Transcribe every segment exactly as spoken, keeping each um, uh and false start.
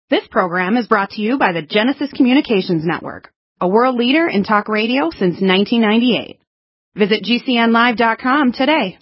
This program is brought to you by the Genesis Communications Network, a world leader in talk radio since nineteen ninety-eight. Visit G C N live dot com today.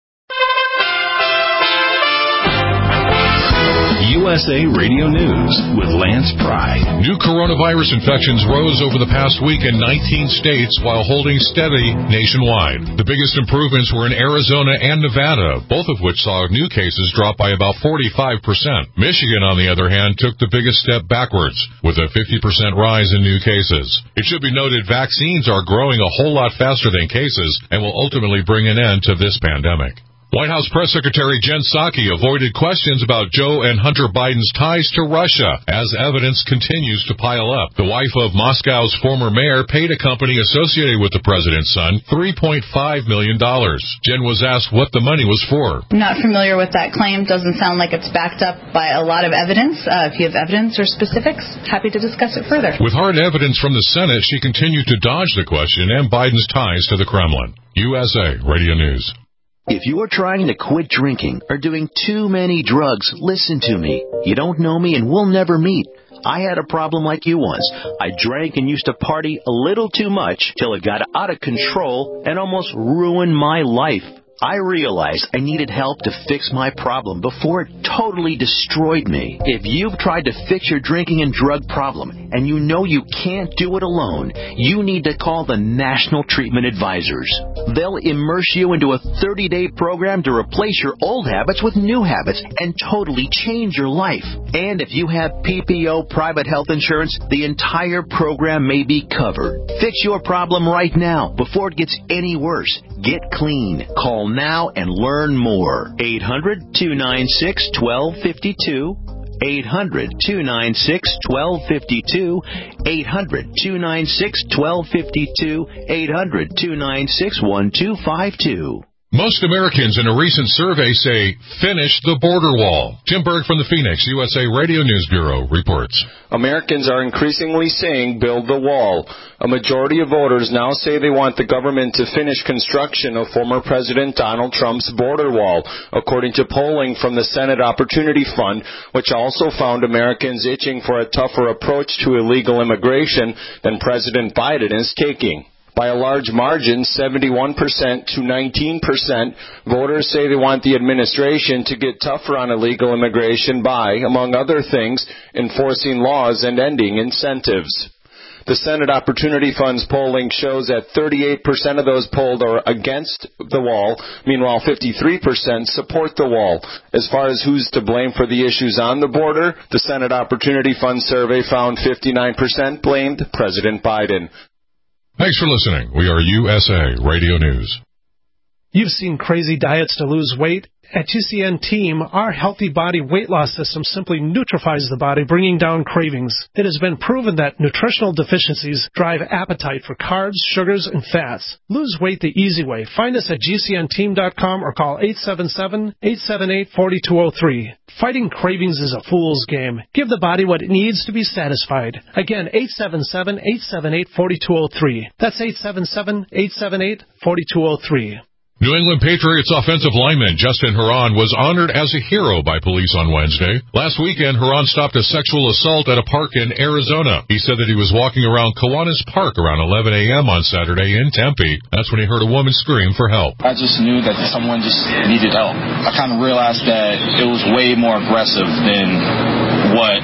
U S A Radio News with Lance Pry. New coronavirus infections rose over the past week in nineteen states while holding steady nationwide. The biggest improvements were in Arizona and Nevada, both of which saw new cases drop by about forty-five percent. Michigan, on the other hand, took the biggest step backwards, with a fifty percent rise in new cases. It should be noted vaccines are growing a whole lot faster than cases and will ultimately bring an end to this pandemic. White House Press Secretary Jen Psaki avoided questions about Joe and Hunter Biden's ties to Russia as evidence continues to pile up. The wife of Moscow's former mayor paid a company associated with the president's son three point five million dollars. Jen was asked what the money was for. I'm not familiar with that claim. Doesn't sound like it's backed up by a lot of evidence. Uh, if you have evidence or specifics, happy to discuss it further. With hard evidence from the Senate, she continued to dodge the question and Biden's ties to the Kremlin. U S A Radio News. If you are trying to quit drinking or doing too many drugs, listen to me. You don't know me and we'll never meet. I had a problem like you once. I drank and used to party a little too much till it got out of control and almost ruined my life. I realized I needed help to fix my problem before it totally destroyed me. If you've tried to fix your drinking and drug problem and you know you can't do it alone, you need to call the National Treatment Advisors. They'll immerse you into a thirty-day program to replace your old habits with new habits and totally change your life. And if you have P P O private health insurance, the entire program may be covered. Fix your problem right now before it gets any worse. Get clean. Call now and learn more. eight hundred, two nine six, one two five two. eight hundred, two nine six, one two five two. eight hundred, two nine six, one two five two. eight hundred, two nine six, one two five two. Most Americans in a recent survey say, finish the border wall. Jim Berg from the Phoenix U S A Radio News Bureau reports. Americans are increasingly saying build the wall. A majority of voters now say they want the government to finish construction of former President Donald Trump's border wall, according to polling from the Senate Opportunity Fund, which also found Americans itching for a tougher approach to illegal immigration than President Biden is taking. By a large margin, seventy-one percent to nineteen percent, voters say they want the administration to get tougher on illegal immigration by, among other things, enforcing laws and ending incentives. The Senate Opportunity Fund's polling shows that thirty-eight percent of those polled are against the wall. Meanwhile, fifty-three percent support the wall. As far as who's to blame for the issues on the border, the Senate Opportunity Fund survey found fifty-nine percent blamed President Biden. Thanks for listening. We are U S A Radio News. You've seen crazy diets to lose weight. At G C N Team, our Healthy Body weight loss system simply neutralizes the body, bringing down cravings. It has been proven that nutritional deficiencies drive appetite for carbs, sugars, and fats. Lose weight the easy way. Find us at G C N team dot com or call eight seven seven, eight seven eight, four two zero three. Fighting cravings is a fool's game. Give the body what it needs to be satisfied. Again, eight seven seven, eight seven eight, four two zero three. That's eight seven seven, eight seven eight, four two zero three. New England Patriots offensive lineman Justin Herron was honored as a hero by police on Wednesday. Last weekend, Herron stopped a sexual assault at a park in Arizona. He said that he was walking around Kiwanis Park around eleven a.m. on Saturday in Tempe. That's when he heard a woman scream for help. I just knew that someone just needed help. I kind of realized that it was way more aggressive than what,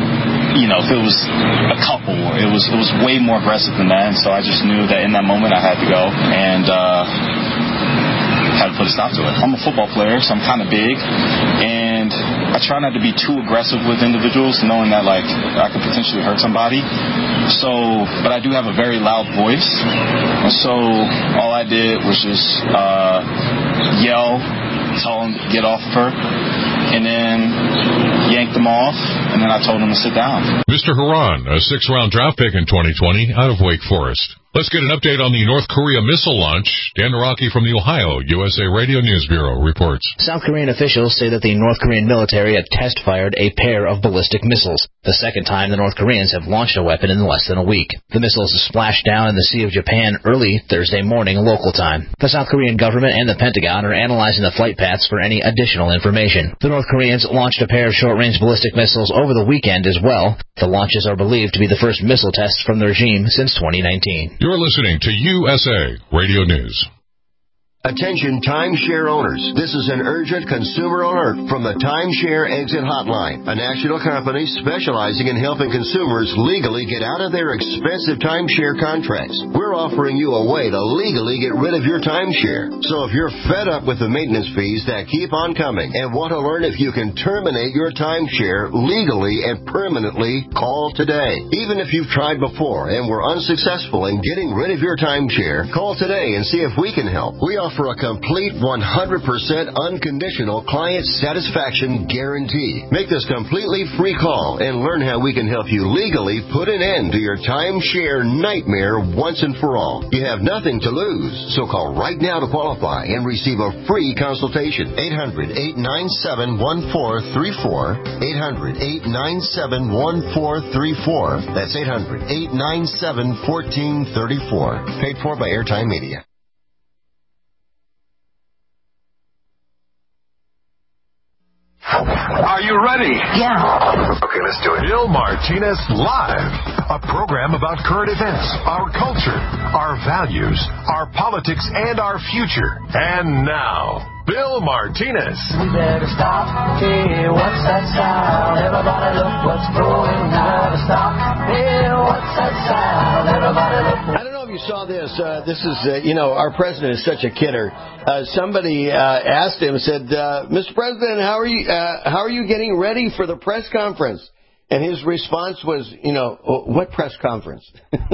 you know, if it was a couple, it was it was way more aggressive than that. And so I just knew that in that moment I had to go and uh had to put a stop to it. I'm a football player, so I'm kind of big, and I try not to be too aggressive with individuals, knowing that, like, I could potentially hurt somebody. So, but I do have a very loud voice, so all I did was just uh, yell, tell them to get off of her, and then yanked them off, and then I told them to sit down. Mister Herron, a sixth-round draft pick in twenty twenty out of Wake Forest. Let's get an update on the North Korea missile launch. Dan Naraki from the Ohio U S A Radio News Bureau reports. South Korean officials say that the North Korean military had test-fired a pair of ballistic missiles, the second time the North Koreans have launched a weapon in less than a week. The missiles splashed down in the Sea of Japan early Thursday morning local time. The South Korean government and the Pentagon are analyzing the flight paths for any additional information. The North Koreans launched a pair of short-range Ukraine's ballistic missiles over the weekend as well. The launches are believed to be the first missile tests from the regime since twenty nineteen. You're listening to U S A Radio News. Attention timeshare owners. This is an urgent consumer alert from the Timeshare Exit Hotline, a national company specializing in helping consumers legally get out of their expensive timeshare contracts. We're offering you a way to legally get rid of your timeshare. So if you're fed up with the maintenance fees that keep on coming and want to learn if you can terminate your timeshare legally and permanently, call today. Even if you've tried before and were unsuccessful in getting rid of your timeshare, call today and see if we can help. We offer for a complete one hundred percent unconditional client satisfaction guarantee. Make this completely free call and learn how we can help you legally put an end to your timeshare nightmare once and for all. You have nothing to lose, so call right now to qualify and receive a free consultation. eight hundred, eight nine seven, one four three four. eight hundred, eight nine seven, one four three four. That's eight hundred, eight nine seven, one four three four. Paid for by Airtime Media. Are you ready? Yeah. Okay, let's do it. Bill Martinez Live, a program about current events, our culture, our values, our politics, and our future. And now, Bill Martinez. We better stop. Hey, what's that sound? Everybody look what's going on. We better stop. Hey, what's that sound? Everybody look. I don't know if you saw this. Uh, this is, uh, you know, our president is such a kidder. Uh, somebody uh, asked him, said, uh, Mister President, how are you? Uh, how are you getting ready for the press conference? And his response was, you know, what press conference?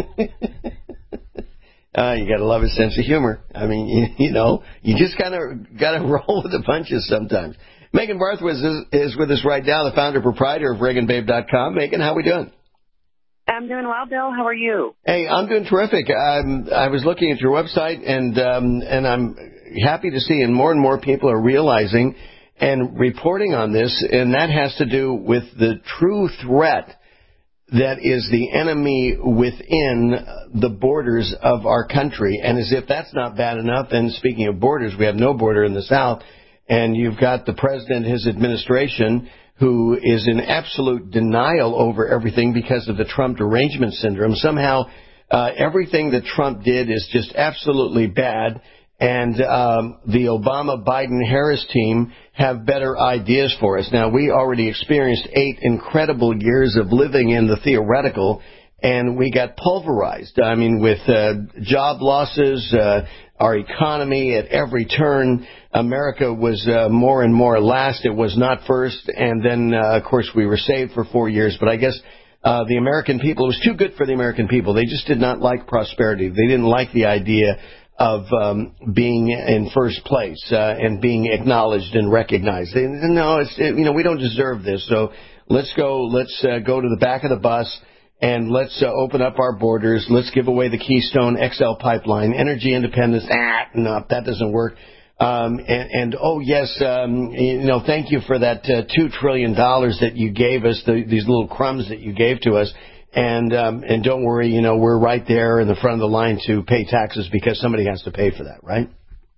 Uh, you gotta love his sense of humor. I mean, you, you know, you just kind of gotta roll with the punches sometimes. Megan Barthwitz is, is with us right now, the founder and proprietor of Reagan Babe dot com. Megan, how we doing? I'm doing well, Bill. How are you? Hey, I'm doing terrific. Um, I was looking at your website, and um, and I'm happy to see, and more and more people are realizing and reporting on this, and that has to do with the true threat that is the enemy within the borders of our country. And as if that's not bad enough, and speaking of borders, we have no border in the South, and you've got the president, his administration, who is in absolute denial over everything because of the Trump derangement syndrome. Somehow, uh, everything that Trump did is just absolutely bad, and um, the Obama, Biden, Harris team have better ideas for us. Now, we already experienced eight incredible years of living in the theoretical, and we got pulverized. I mean, with uh, job losses, uh, our economy at every turn. America was uh, more and more last. It was not first. And then, uh, of course, we were saved for four years. But I guess uh, the American people, it was too good for the American people. They just did not like prosperity. They didn't like the idea of um, being in first place uh, and being acknowledged and recognized. They, no, it's, it, you know, we don't deserve this. So let's go. Let's uh, go to the back of the bus and let's uh, open up our borders. Let's give away the Keystone X L pipeline, energy independence. Ah, no, that doesn't work. Um, and, and oh yes, um, you know, thank you for that uh, two trillion dollars that you gave us. The, these little crumbs that you gave to us. And um, and don't worry, you know, we're right there in the front of the line to pay taxes because somebody has to pay for that, right?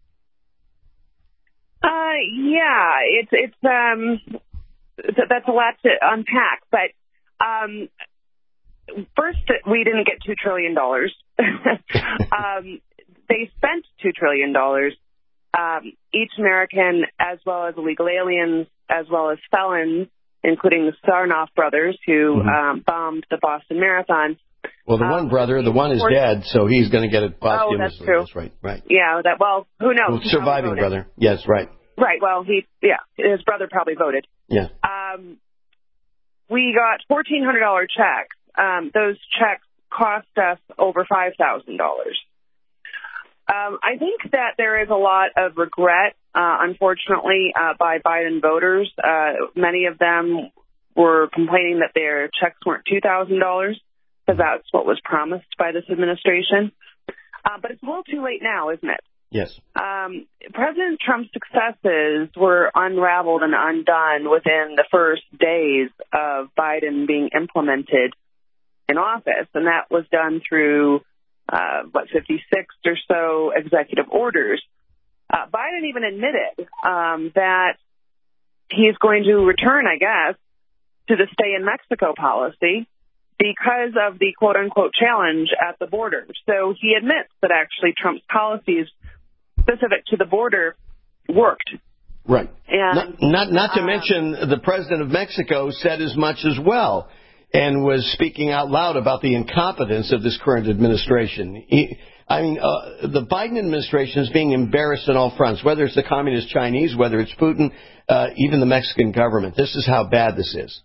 Uh, yeah, it's it's um, that's a lot to unpack. But um, first, we didn't get two trillion dollars. um, they spent two trillion dollars. Um, each American, as well as illegal aliens, as well as felons, including the Sarnoff brothers who mm-hmm. um, bombed the Boston Marathon. Well, the um, one brother, the one is dead, so he's going to get it posthumously. Oh, that's true. That's right, right. Yeah, that. Well, who knows? Well, surviving brother. Yes, right. Right. Well, he, yeah, his brother probably voted. Yeah. Um, we got fourteen hundred dollars checks. Um, those checks cost us over five thousand dollars. Um, I think that there is a lot of regret, uh, unfortunately, uh, by Biden voters. Uh, many of them were complaining that their checks weren't two thousand dollars, because that's what was promised by this administration. Uh, but it's a little too late now, isn't it? Yes. Um, President Trump's successes were unraveled and undone within the first days of Biden being implemented in office, and that was done through Uh, what, fifty-six or so executive orders. Uh, Biden even admitted um, that he's going to return, I guess, to the stay in Mexico policy because of the quote-unquote challenge at the border. So he admits that actually Trump's policies specific to the border worked. Right. And, not not, not to uh, mention the president of Mexico said as much as well and was speaking out loud about the incompetence of this current administration. He, I mean, uh, the Biden administration is being embarrassed on all fronts, whether it's the communist Chinese, whether it's Putin, uh, even the Mexican government. This is how bad this is.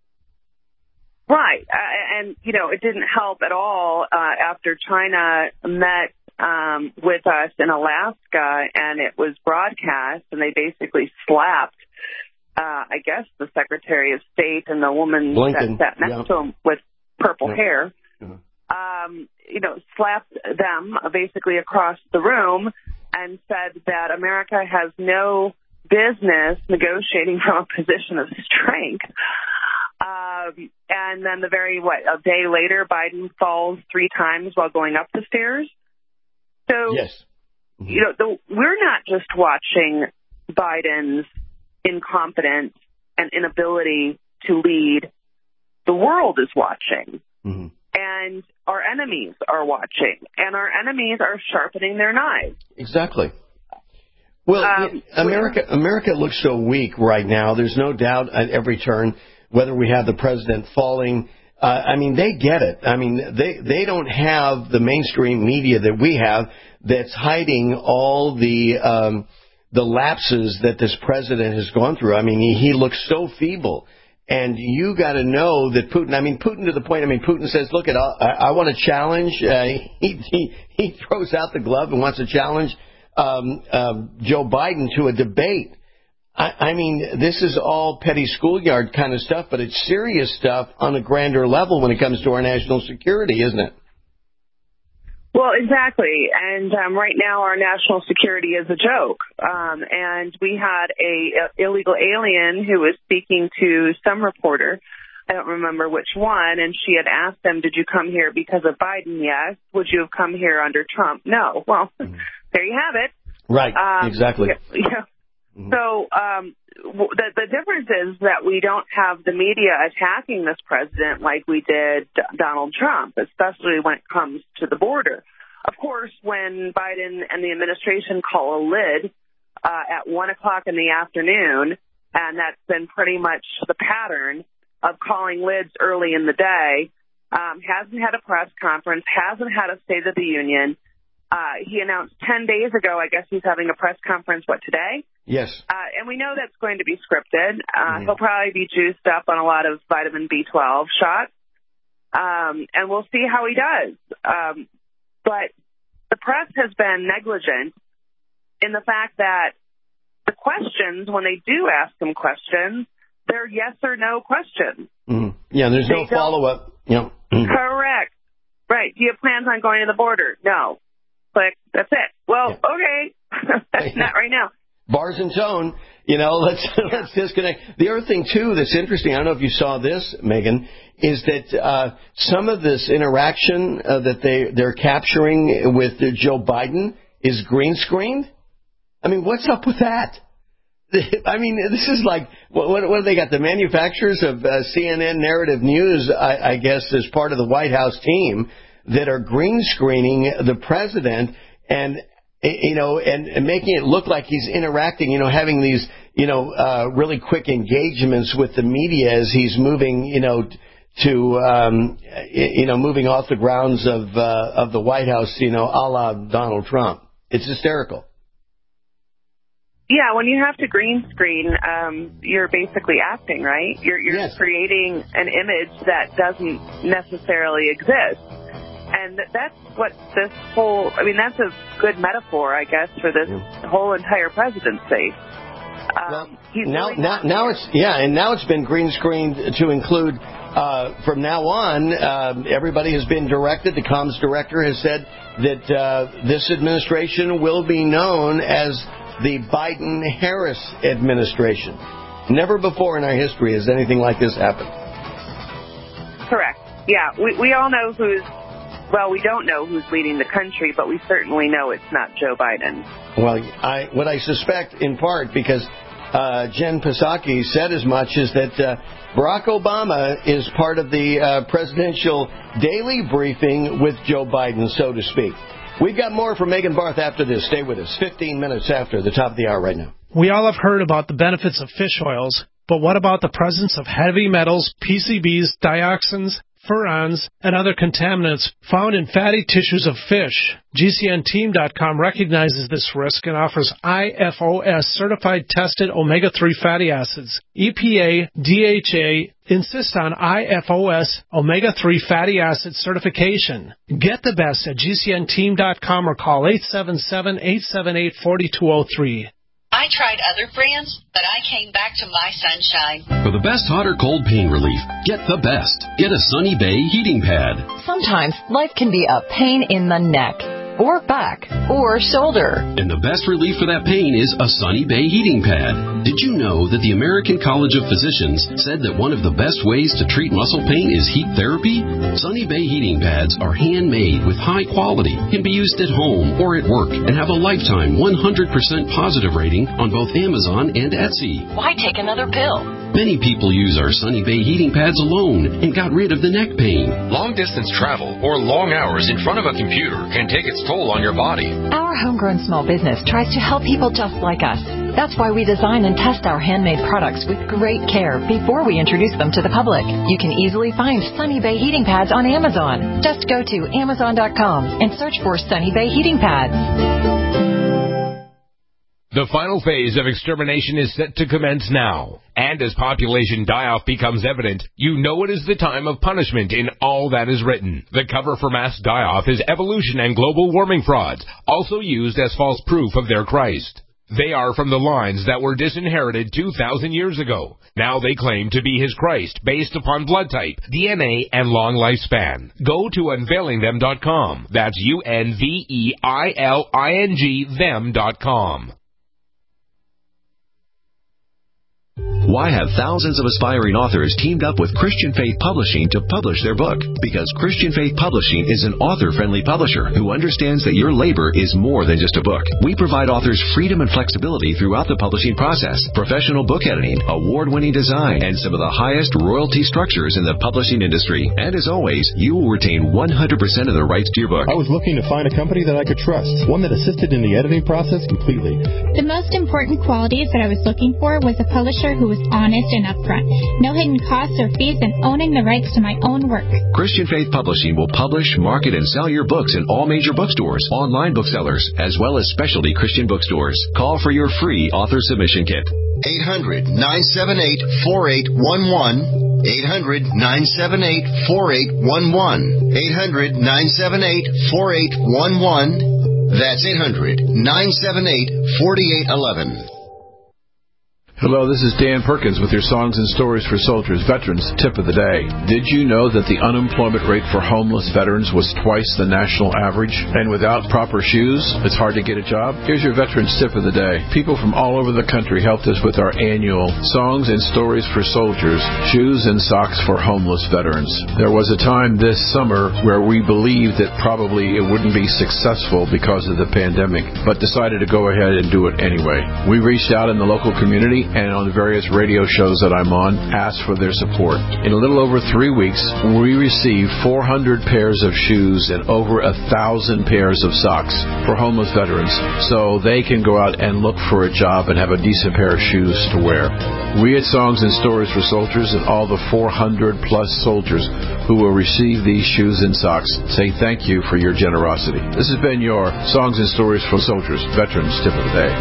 Right. Uh, and, you know, it didn't help at all uh, after China met um, with us in Alaska and it was broadcast and they basically slapped, uh, I guess, the Secretary of State and the woman Blinken. that sat next Yep. to him with purple Yep. hair. Mhm. Um, you know, slapped them basically across the room and said that America has no business negotiating from a position of strength. Um, and then the very, what, a day later, Biden falls three times while going up the stairs. So, yes. Mm-hmm. you know, the, we're not just watching Biden's incompetence and inability to lead. The world is watching. Mm-hmm. And our enemies are watching. And our enemies are sharpening their knives. Exactly. Well, Um, America America looks so weak right now. There's no doubt at every turn, whether we have the president falling. Uh, I mean, they get it. I mean, they, they don't have the mainstream media that we have that's hiding all the um, the lapses that this president has gone through. I mean, he, he looks so feeble. And you got to know that Putin, I mean, Putin to the point, I mean, Putin says, look, at, I, I want a challenge. Uh, he, he, he throws out the glove and wants to challenge um, um, Joe Biden to a debate. I, I mean, this is all petty schoolyard kind of stuff, but it's serious stuff on a grander level when it comes to our national security, isn't it? Well, exactly. And um, right now our national security is a joke. Um, and we had a, a illegal alien who was speaking to some reporter. I don't remember which one. And she had asked them, did you come here because of Biden? Yes. Would you have come here under Trump? No. Well, mm-hmm. there you have it. Right. Um, exactly. Yeah. yeah. Mm-hmm. So um, w- the, the difference is that we don't have the media attacking this president like we did D- Donald Trump, especially when it comes to the border. Of course, when Biden and the administration call a lid uh, at one o'clock in the afternoon, and that's been pretty much the pattern of calling lids early in the day, um, hasn't had a press conference, hasn't had a State of the Union. Uh, he announced ten days ago, I guess he's having a press conference, what, today? Yes. Uh, and we know that's going to be scripted. Uh, mm-hmm. He'll probably be juiced up on a lot of vitamin B twelve shots. Um, and we'll see how he does. Um, but the press has been negligent in the fact that the questions, when they do ask them questions, they're yes or no questions. Mm-hmm. Yeah, there's they no follow-up. Yep. Mm-hmm. Correct. Right. Do you have plans on going to the border? No. Click. That's it. Well, yeah. okay. That's not right now. Bars and tone, you know, let's let's disconnect. The other thing, too, that's interesting, I don't know if you saw this, Megan, is that uh, some of this interaction uh, that they, they're capturing with uh, Joe Biden is green screened. I mean, what's up with that? I mean, this is like, what, what, what have they got? The manufacturers of uh, C N N Narrative News, I, I guess, as part of the White House team that are green screening the president and you know, and, and making it look like he's interacting, you know, having these, you know, uh, really quick engagements with the media as he's moving, you know, to, um, you know, moving off the grounds of, uh, of the White House, you know, a la Donald Trump. It's hysterical. Yeah, when you have to green screen, um, you're basically acting, right? You're, you're yes. creating an image that doesn't necessarily exist. And that's what this whole, I mean, that's a good metaphor, I guess, for this yeah. whole entire presidency. Um, well, he's now, really now, now it's, yeah, and now it's been green screened to include, uh, from now on, uh, everybody has been directed, the comms director has said that uh, this administration will be known as the Biden-Harris administration. Never before in our history has anything like this happened. Correct. Yeah, we, we all know who's, well, we don't know who's leading the country, but we certainly know it's not Joe Biden. Well, I, what I suspect in part because uh, Jen Psaki said as much, is that uh, Barack Obama is part of the uh, presidential daily briefing with Joe Biden, so to speak. We've got more from Megan Barth after this. Stay with us. fifteen minutes after the top of the hour right now. We all have heard about the benefits of fish oils, but what about the presence of heavy metals, P C Bs, dioxins, furans, and other contaminants found in fatty tissues of fish? G C N team dot com recognizes this risk and offers I F O S certified tested omega three fatty acids. E P A, D H A insist on I F O S omega three fatty acid certification. Get the best at G C N team dot com or call eight seven seven, eight seven eight, four two zero three. I tried other brands, but I came back to My Sunshine. For the best hot or cold pain relief, get the best. Get a Sunny Bay heating pad. Sometimes life can be a pain in the neck, or back, or shoulder. And the best relief for that pain is a Sunny Bay heating pad. Did you know that the American College of Physicians said that one of the best ways to treat muscle pain is heat therapy? Sunny Bay heating pads are handmade with high quality, can be used at home or at work, and have a lifetime one hundred percent positive rating on both Amazon and Etsy. Why take another pill? Many people use our Sunny Bay heating pads alone and got rid of the neck pain. Long-distance travel or long hours in front of a computer can take its toll on your body. Our homegrown small business tries to help people just like us. That's why we design and test our handmade products with great care before we introduce them to the public. You can easily find Sunny Bay heating pads on Amazon. Just go to amazon dot com and search for Sunny Bay heating pads. The final phase of extermination is set to commence now. And as population die-off becomes evident, you know it is the time of punishment in all that is written. The cover for mass die-off is evolution and global warming frauds, also used as false proof of their Christ. They are from the lines that were disinherited two thousand years ago. Now they claim to be his Christ based upon blood type, D N A, and long lifespan. Go to unveiling them dot com. That's U N V E I L I N G them dot com. Why have thousands of aspiring authors teamed up with Christian Faith Publishing to publish their book? Because Christian Faith Publishing is an author-friendly publisher who understands that your labor is more than just a book. We provide authors freedom and flexibility throughout the publishing process, professional book editing, award-winning design, and some of the highest royalty structures in the publishing industry. And as always, you will retain one hundred percent of the rights to your book. I was looking to find a company that I could trust, one that assisted in the editing process completely. The most important qualities that I was looking for was a publisher who was honest and upfront, no hidden costs or fees, and owning the rights to my own work. Christian Faith Publishing will publish, market, and sell your books in all major bookstores, online booksellers, as well as specialty Christian bookstores. Call for your free author submission kit. eight hundred, nine seven eight, four eight one one. eight hundred, nine seven eight, four eight one one. eight hundred, nine seven eight, four eight one one. That's eight hundred, nine seven eight, four eight one one. Hello, this is Dan Perkins with your Songs and Stories for Soldiers Veterans Tip of the Day. Did you know that the unemployment rate for homeless veterans was twice the national average? And without proper shoes, it's hard to get a job? Here's your Veterans Tip of the Day. People from all over the country helped us with our annual Songs and Stories for Soldiers, Shoes and Socks for Homeless Veterans. There was a time this summer where we believed that probably it wouldn't be successful because of the pandemic, but decided to go ahead and do it anyway. We reached out in the local community and on the various radio shows that I'm on, asked for their support. In a little over three weeks, we received four hundred pairs of shoes and over a thousand pairs of socks for homeless veterans, so they can go out and look for a job and have a decent pair of shoes to wear. We at Songs and Stories for Soldiers and all the four hundred plus soldiers who will receive these shoes and socks say thank you for your generosity. This has been your Songs and Stories for Soldiers Veterans Tip of the Day.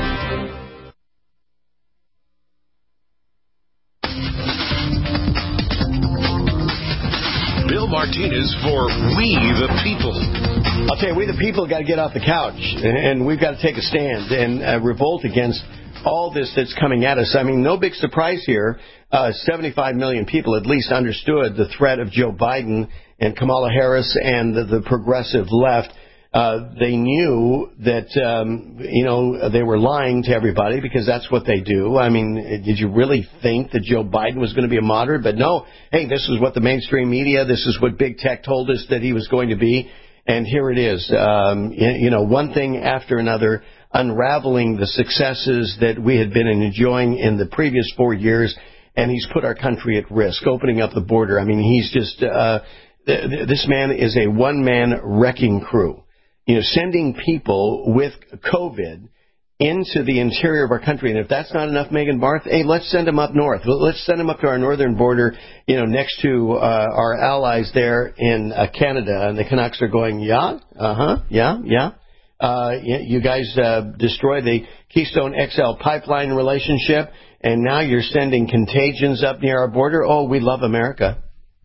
Martinez for We the People. I'll tell you, we the people got to get off the couch, and we've got to take a stand and uh, revolt against all this that's coming at us. I mean, no big surprise here. Uh, seventy-five million people at least understood the threat of Joe Biden and Kamala Harris and the, the progressive left. Uh, they knew that, um, you know, they were lying to everybody because that's what they do. I mean, did you really think that Joe Biden was going to be a moderate? But no, hey, this is what the mainstream media, this is what big tech told us that he was going to be. And here it is. Um, you know, one thing after another. unraveling the successes that we had been enjoying in the previous four years, and he's put our country at risk, opening up the border. I mean, he's just, uh, th- th- this man is a one-man wrecking crew. You know, sending people with COVID into the interior of our country. And if that's not enough, Megan Barth, hey, let's send them up north. Let's send them up to our northern border, you know, next to uh, our allies there in uh, Canada. And the Canucks are going, yeah, uh-huh, yeah, yeah. Uh, you guys uh, destroyed the Keystone X L pipeline relationship, and now you're sending contagions up near our border. Oh, we love America.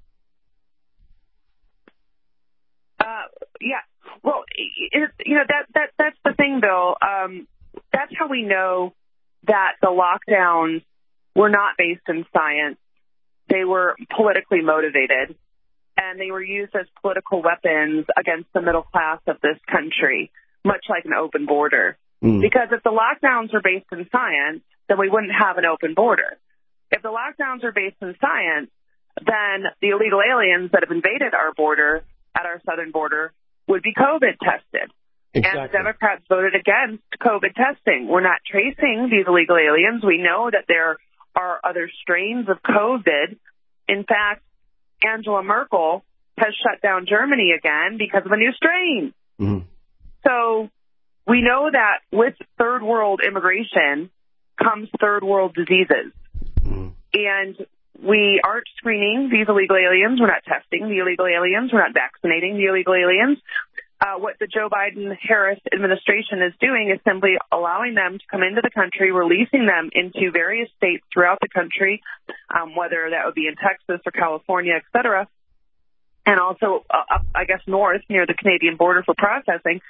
Uh, yeah. Well, it, you know, that, that that's the thing, Bill. Um, that's how we know that the lockdowns were not based in science. They were politically motivated, and they were used as political weapons against the middle class of this country, much like an open border. Mm. Because if the lockdowns are based in science, then we wouldn't have an open border. If the lockdowns are based in science, then the illegal aliens that have invaded our border, at our southern border, would be COVID tested. Exactly. And the Democrats voted against COVID testing. We're not tracing these illegal aliens. We know that there are other strains of COVID. In fact, Angela Merkel has shut down Germany again because of a new strain. Mm-hmm. So we know that with third world immigration comes third world diseases. Mm-hmm. And we aren't screening these illegal aliens. We're not testing the illegal aliens. We're not vaccinating the illegal aliens. Uh, what the Joe Biden-Harris administration is doing is simply allowing them to come into the country, releasing them into various states throughout the country, um, whether that would be in Texas or California, et cetera, and also uh, up, I guess, north near the Canadian border for processing,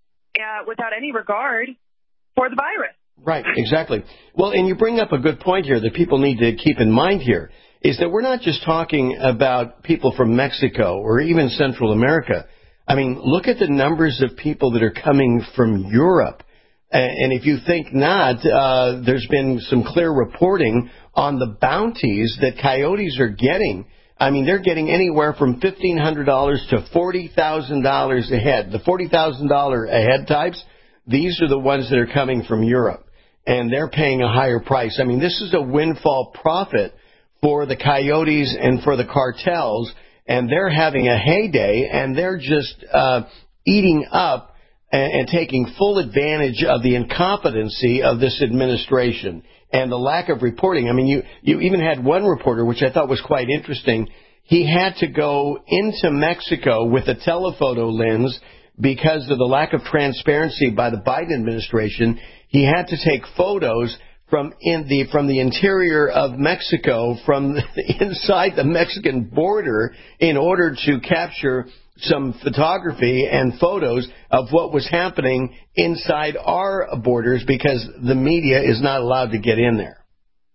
uh, without any regard for the virus. Right, exactly. Well, and you bring up a good point here that people need to keep in mind here, is that we're not just talking about people from Mexico or even Central America. I mean, look at the numbers of people that are coming from Europe. And if you think not, uh, there's been some clear reporting on the bounties that coyotes are getting. I mean, they're getting anywhere from fifteen hundred dollars to forty thousand dollars a head. The forty thousand dollars a head types, these are the ones that are coming from Europe. And they're paying a higher price. I mean, this is a windfall profit for the coyotes and for the cartels. And they're having a heyday, and they're just uh, eating up and, and taking full advantage of the incompetency of this administration and the lack of reporting. I mean, you, you even had one reporter, which I thought was quite interesting. He had to go into Mexico with a telephoto lens because of the lack of transparency by the Biden administration. He had to take photos from in the from the interior of Mexico, from the, inside the Mexican border, in order to capture some photography and photos of what was happening inside our borders, because the media is not allowed to get in there.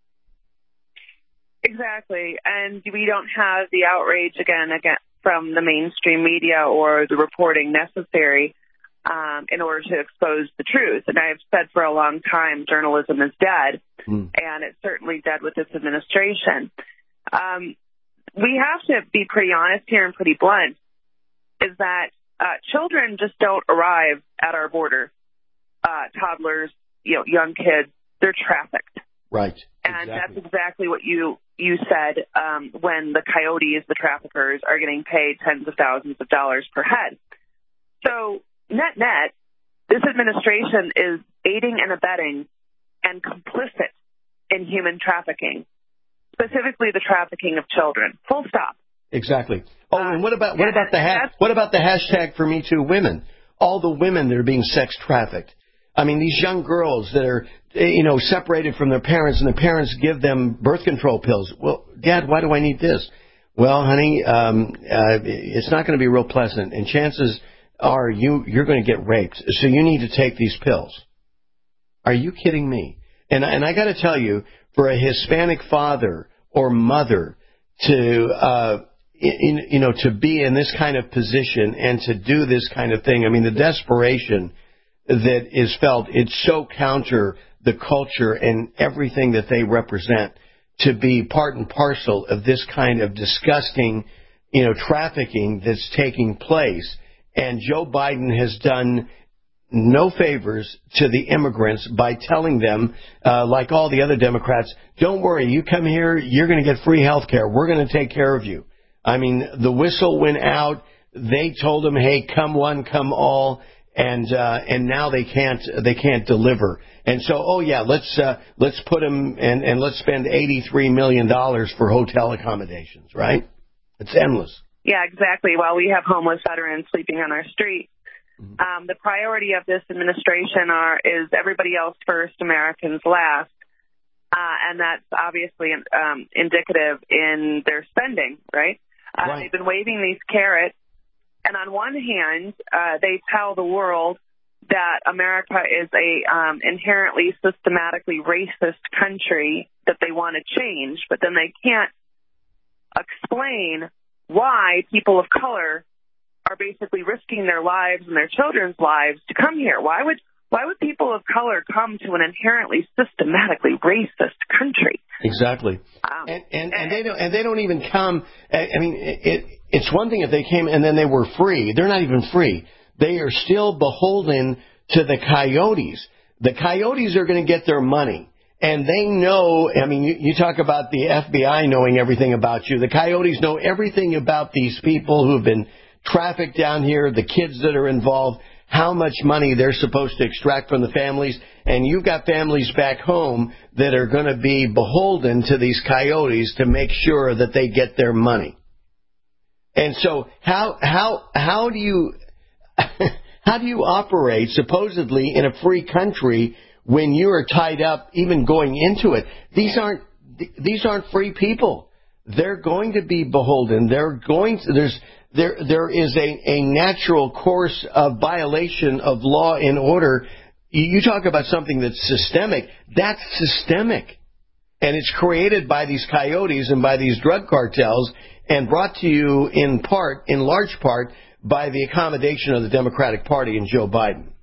Exactly, and we don't have the outrage again again from the mainstream media or the reporting necessary Um, in order to expose the truth. And I've said for a long time, journalism is dead, mm. and it's certainly dead with this administration. Um, we have to be pretty honest here and pretty blunt, is that uh, children just don't arrive at our border. Uh, toddlers, you know, young kids, they're trafficked. Right. And exactly. that's exactly what you, you said um, when the coyotes, the traffickers, are getting paid tens of thousands of dollars per head. So, net, net, this administration is aiding and abetting and complicit in human trafficking, specifically the trafficking of children. Full stop. Exactly. Oh, uh, and what about what about the ha- what about the hashtag for Me Too women? All the women that are being sex trafficked. I mean, these young girls that are, you know, separated from their parents, and the parents give them birth control pills. Well, Dad, why do I need this? Well, honey, um, uh, it's not going to be real pleasant, and chances are you, you're going to get raped, so you need to take these pills. Are you kidding me? And, and I got to tell you, for a Hispanic father or mother to, uh, in, you know, to be in this kind of position and to do this kind of thing, I mean, the desperation that is felt, it's so counter the culture and everything that they represent, to be part and parcel of this kind of disgusting, you know, trafficking that's taking place. And Joe Biden has done no favors to the immigrants by telling them, uh, like all the other Democrats, don't worry, you come here, you're going to get free health care. We're going to take care of you. I mean, the whistle went out. They told them, hey, come one, come all. And uh, and now they can't they can't deliver. And so, oh yeah, let's uh, let's put them and, and let's spend eighty-three million dollars for hotel accommodations, right? It's endless. Yeah, exactly. While we have homeless veterans sleeping on our street, um, the priority of this administration are is everybody else first, Americans last, uh, and that's obviously um, indicative in their spending, right? Uh, right? They've been waving these carrots. And on one hand, uh, they tell the world that America is a um, inherently systematically racist country that they want to change, but then they can't explain why people of color are basically risking their lives and their children's lives to come here. Why would why would people of color come to an inherently systematically racist country? Exactly. Um, and, and, and they don't and they don't even come. I mean, it, it's one thing if they came and then they were free. They're not even free. They are still beholden to the coyotes. The coyotes are going to get their money. And they know, I mean, you, you talk about the F B I knowing everything about you. The coyotes know everything about these people who have been trafficked down here, the kids that are involved, how much money they're supposed to extract from the families. And you've got families back home that are going to be beholden to these coyotes to make sure that they get their money. And so how how how do you how do you operate supposedly in a free country when you are tied up even going into it? These aren't these aren't free people. They're going to be beholden. They're going to, there's there there is a, a natural course of violation of law and order. You talk about something that's systemic. That's systemic. And it's created by these coyotes and by these drug cartels and brought to you in part, in large part, by the accommodation of the Democratic Party and Joe Biden.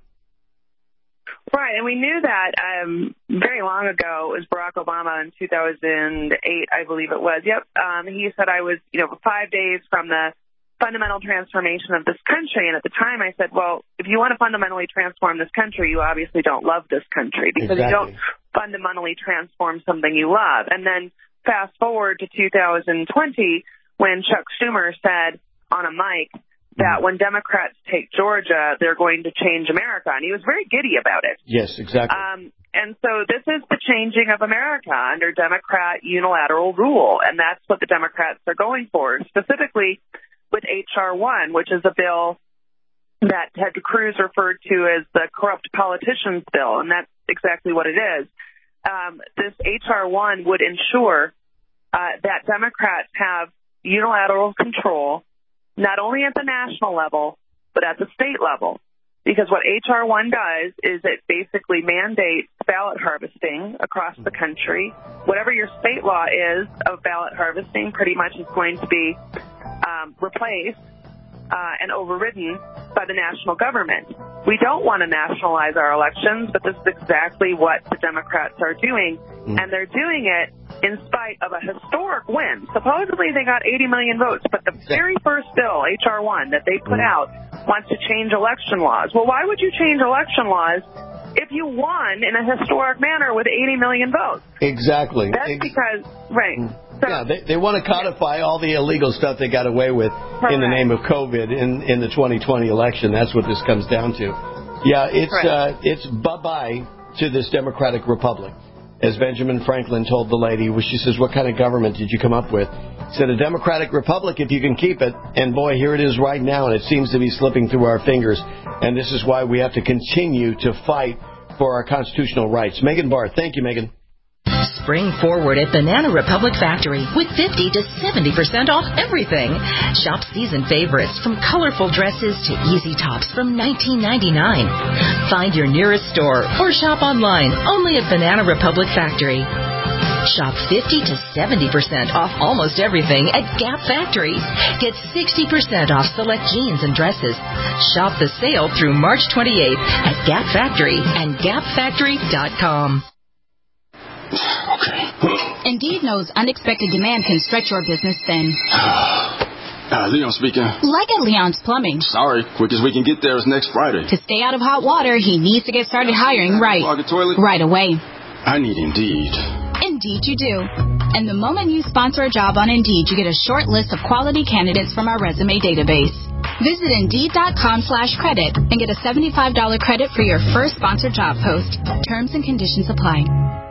Right, and we knew that um, very long ago. It was Barack Obama in two thousand eight, I believe it was. Yep, um, he said I was, you know, five days from the fundamental transformation of this country. And at the time I said, well, if you want to fundamentally transform this country, you obviously don't love this country because exactly. you don't fundamentally transform something you love. And then fast forward to two thousand twenty when Chuck Schumer said on a mic that when Democrats take Georgia, they're going to change America. And he was very giddy about it. Yes, exactly. Um, and so this is the changing of America under Democrat unilateral rule. And that's what the Democrats are going for, specifically with H R one, which is a bill that Ted Cruz referred to as the corrupt politicians bill. And that's exactly what it is. Um, this H R one would ensure uh, that Democrats have unilateral control not only at the national level, but at the state level. Because what H R one does is it basically mandates ballot harvesting across the country. Whatever your state law is of ballot harvesting pretty much is going to be um, replaced uh, and overridden by the national government. We don't want to nationalize our elections, but this is exactly what the Democrats are doing. And they're doing it in spite of a historic win. Supposedly they got eighty million votes, but the very first bill, H R one, that they put out wants to change election laws. Well, why would you change election laws if you won in a historic manner with eighty million votes? Exactly. That's Ex- because, right. So, yeah, they, they want to codify all the illegal stuff they got away with correct. in the name of COVID in, in the twenty twenty election. That's what this comes down to. Yeah, it's uh, it's bye-bye to this Democratic Republic. As Benjamin Franklin told the lady, she says, what kind of government did you come up with? He said, a Democratic Republic if you can keep it. And boy, here it is right now, and it seems to be slipping through our fingers. And this is why we have to continue to fight for our constitutional rights. Megan Barth. Thank you, Megan. Spring forward at Banana Republic Factory with fifty to seventy percent off everything. Shop season favorites from colorful dresses to easy tops from nineteen ninety-nine. Find your nearest store or shop online only at Banana Republic Factory. Shop fifty to seventy percent off almost everything at Gap Factory. Get sixty percent off select jeans and dresses. Shop the sale through March twenty-eighth at Gap Factory and gap factory dot com. Okay. Indeed knows unexpected demand can stretch your business thin. Uh, Leon speaking. Like at Leon's Plumbing. Sorry, quickest we can get there is next Friday. To stay out of hot water, he needs to get started hiring right. Clog the toilet? Right away. I need Indeed. Indeed you do. And the moment you sponsor a job on Indeed, you get a short list of quality candidates from our resume database. Visit Indeed.com slash credit and get a seventy-five dollars credit for your first sponsored job post. Terms and conditions apply.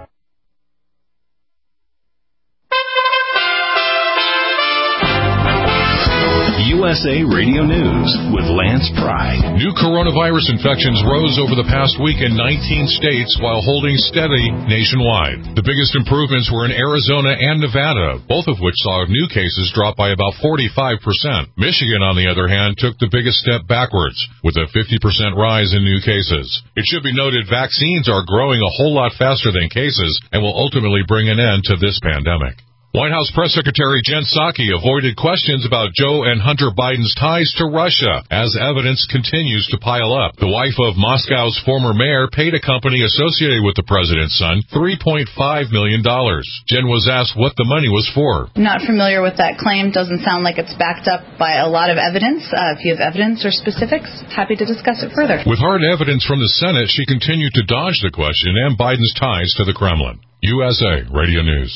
U S A Radio News with Lance Pride. New coronavirus infections rose over the past week in nineteen states while holding steady nationwide. The biggest improvements were in Arizona and Nevada, both of which saw new cases drop by about forty-five percent. Michigan, on the other hand, took the biggest step backwards, with a fifty percent rise in new cases. It should be noted vaccines are growing a whole lot faster than cases and will ultimately bring an end to this pandemic. White House Press Secretary Jen Psaki avoided questions about Joe and Hunter Biden's ties to Russia as evidence continues to pile up. The wife of Moscow's former mayor paid a company associated with the president's son three point five million dollars. Jen was asked what the money was for. I'm not familiar with that claim. Doesn't sound like it's backed up by a lot of evidence. Uh, if you have evidence or specifics, happy to discuss it further. With hard evidence from the Senate, she continued to dodge the question and Biden's ties to the Kremlin. U S A Radio News.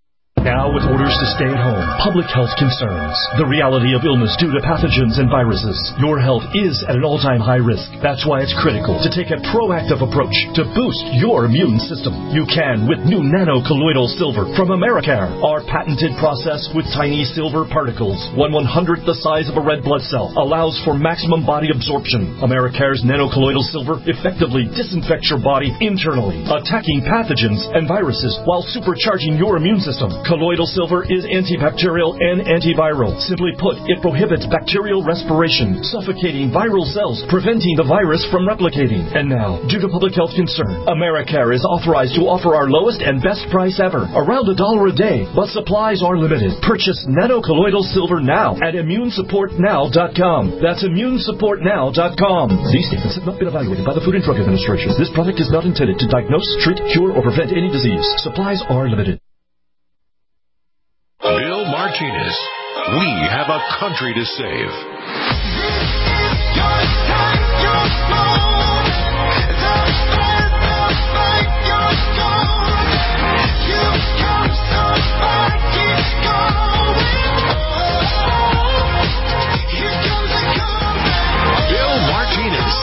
Now with orders to stay at home, public health concerns, the reality of illness due to pathogens and viruses, your health is at an all-time high risk. That's why it's critical to take a proactive approach to boost your immune system. You can with new nano-colloidal silver from Americare. Our patented process with tiny silver particles, one one-hundredth the size of a red blood cell, allows for maximum body absorption. Americare's nano-colloidal silver effectively disinfects your body internally, attacking pathogens and viruses while supercharging your immune system. Colloidal silver is antibacterial and antiviral. Simply put, it prohibits bacterial respiration, suffocating viral cells, preventing the virus from replicating. And now, due to public health concern, Americare is authorized to offer our lowest and best price ever, around a dollar a day, but supplies are limited. Purchase nano-colloidal silver now at immune support now dot com. That's immune support now dot com. These statements have not been evaluated by the Food and Drug Administration. This product is not intended to diagnose, treat, cure, or prevent any disease. Supplies are limited. Bill Martinez. We have a country to save. Bill Martinez.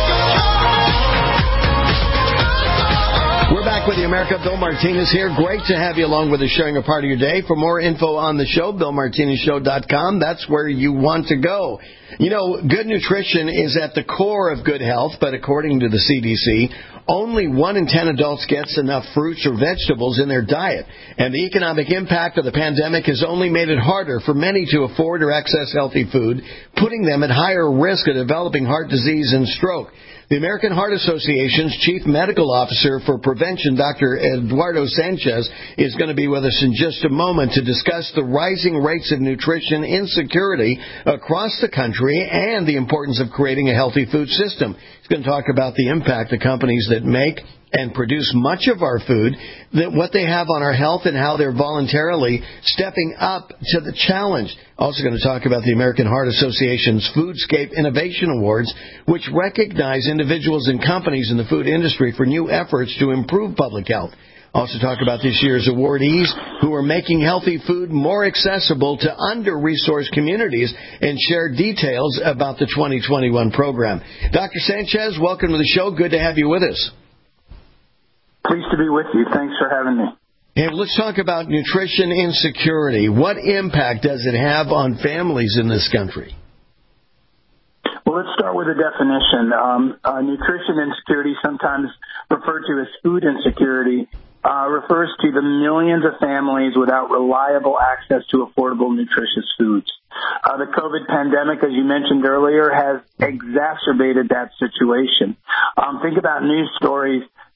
We're back with the America. Bill Martinez here. Great to have you along with us, sharing a part of your day. For more info on the show, bill martinez show dot com. That's where you want to go. You know, good nutrition is at the core of good health, but according to the C D C, only one in ten adults gets enough fruits or vegetables in their diet. And the economic impact of the pandemic has only made it harder for many to afford or access healthy food, putting them at higher risk of developing heart disease and stroke. The American Heart Association's Chief Medical Officer for Prevention, Doctor Eduardo Sanchez, is going to be with us in just a moment to discuss the rising rates of nutrition insecurity across the country and the importance of creating a healthy food system. He's going to talk about the impact the companies that make and produce much of our food, that what they have on our health and how they're voluntarily stepping up to the challenge. Also going to talk about the American Heart Association's Foodscape Innovation Awards, which recognize individuals and companies in the food industry for new efforts to improve public health. Also talk about this year's awardees who are making healthy food more accessible to under-resourced communities and share details about the twenty twenty-one program. Doctor Sanchez, welcome to the show. Good to have you with us. Pleased to be with you. Thanks for having me. And let's talk about nutrition insecurity. What impact does it have on families in this country? Well, let's start with a definition. Um, uh, nutrition insecurity, sometimes referred to as food insecurity, uh, refers to the millions of families without reliable access to affordable, nutritious foods. Uh, the COVID pandemic, as you mentioned earlier, has exacerbated that situation. Um, think about news stories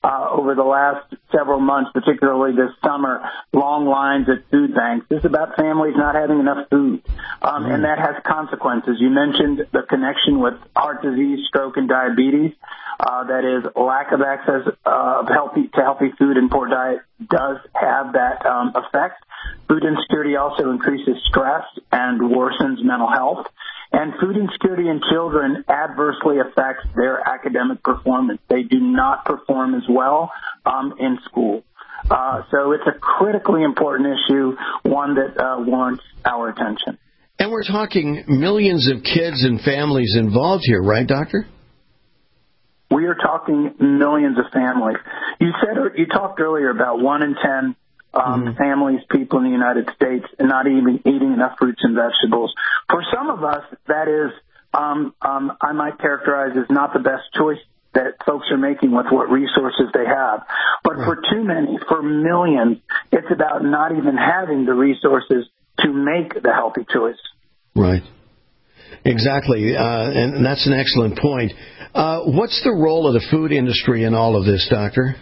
uh, over the last several months, particularly this summer, long lines at food banks. This is about families not having enough food, um, and that has consequences. You mentioned the connection with heart disease, stroke, and diabetes. Uh, that is, lack of access uh, of healthy to healthy food and poor diet does have that um, effect. Food insecurity also increases stress and worsens mental health. And food insecurity in children adversely affects their academic performance. They do not perform as well um, in school. Uh, so it's a critically important issue, one that uh, warrants our attention. And we're talking millions of kids and families involved here, right, Doctor? We are talking millions of families. You said, you talked earlier about one in ten Um, mm-hmm. families, people in the United States, and not even eating enough fruits and vegetables. For some of us, that is, um, um, I might characterize as not the best choice that folks are making with what resources they have. But right. for too many, for millions, it's about not even having the resources to make the healthy choice. Right. Exactly. Uh, and that's an excellent point. Uh, what's the role of the food industry in all of this, Doctor?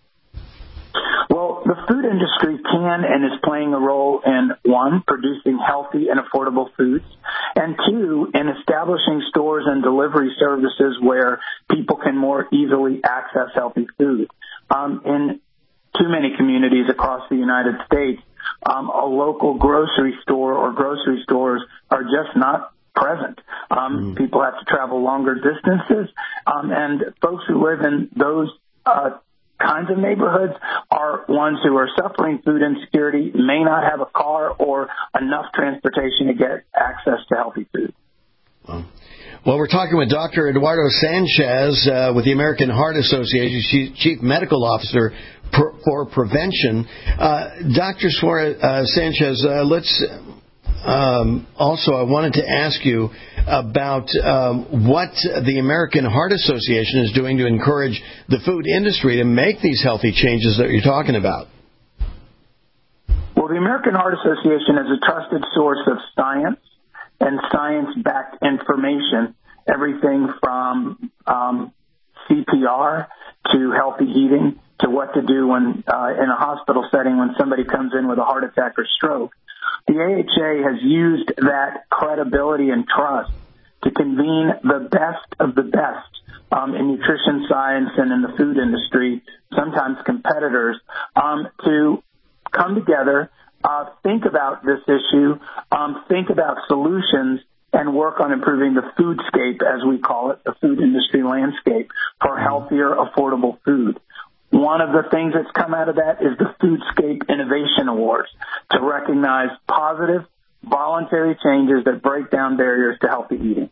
The food industry can and is playing a role in, one, producing healthy and affordable foods, and two, in establishing stores and delivery services where people can more easily access healthy food. Um, in too many communities across the United States, um, a local grocery store or grocery stores are just not present. Um, mm. People have to travel longer distances, um, and folks who live in those uh kinds of neighborhoods are ones who are suffering food insecurity, may not have a car or enough transportation to get access to healthy food. Well, we're talking with Doctor Eduardo Sanchez uh, with the American Heart Association, Chief Medical Officer for Prevention. Uh, Doctor Suarez, uh, Sanchez, uh, let's um, also, I wanted to ask you about um, what the American Heart Association is doing to encourage the food industry to make these healthy changes that you're talking about. Well, the American Heart Association is a trusted source of science and science-backed information, everything from um, C P R to healthy eating to what to do when uh, in a hospital setting when somebody comes in with a heart attack or stroke. The A H A has used that credibility and trust to convene the best of the best um, in nutrition science and in the food industry, sometimes competitors, um, to come together, uh, think about this issue, um, think about solutions, and work on improving the foodscape, as we call it, the food industry landscape, for healthier, affordable food. One of the things that's come out of that is the Foodscape Innovation Awards to recognize positive, voluntary changes that break down barriers to healthy eating.